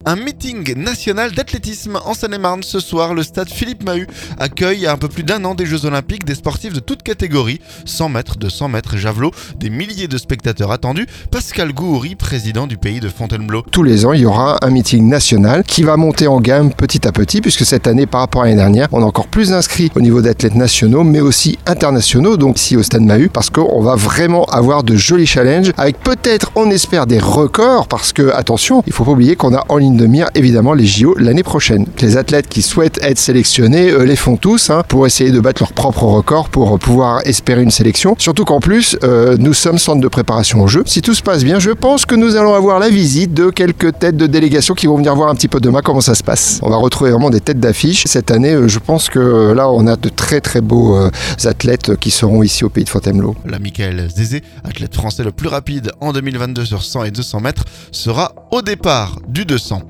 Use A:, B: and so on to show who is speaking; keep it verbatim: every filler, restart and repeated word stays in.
A: Un meeting national d'athlétisme en Seine-et-Marne ce soir. Le stade Philippe Mahut accueille à un peu plus d'un an des Jeux Olympiques des sportifs de toutes catégories. cent mètres, deux cents mètres et javelot. Des milliers de spectateurs attendus. Pascal Gouhouri, président du pays de Fontainebleau.
B: Tous les ans, il y aura un meeting national qui va monter en gamme petit à petit, puisque cette année, par rapport à l'année dernière, on a encore plus d'inscrits au niveau d'athlètes nationaux, mais aussi internationaux, donc ici au stade Mahut, parce qu'on va vraiment avoir de jolis challenges, avec peut-être, on espère, des records, parce que, attention, il ne faut pas oublier qu'on a en ligne de mire, évidemment, les J O l'année prochaine. Les athlètes qui souhaitent être sélectionnés euh, les font tous, hein, pour essayer de battre leur propre record, pour pouvoir espérer une sélection. Surtout qu'en plus, euh, nous sommes centre de préparation au jeu. Si tout se passe bien, je pense que nous allons avoir la visite de quelques têtes de délégation qui vont venir voir un petit peu demain comment ça se passe. On va retrouver vraiment des têtes d'affiche. Cette année, euh, je pense que euh, là, on a de très très beaux euh, athlètes qui seront ici au pays de Fontainebleau.
A: La Mickaël Zézé, athlète français le plus rapide en deux mille vingt-deux sur cent et deux cents mètres, sera au départ du deux cents.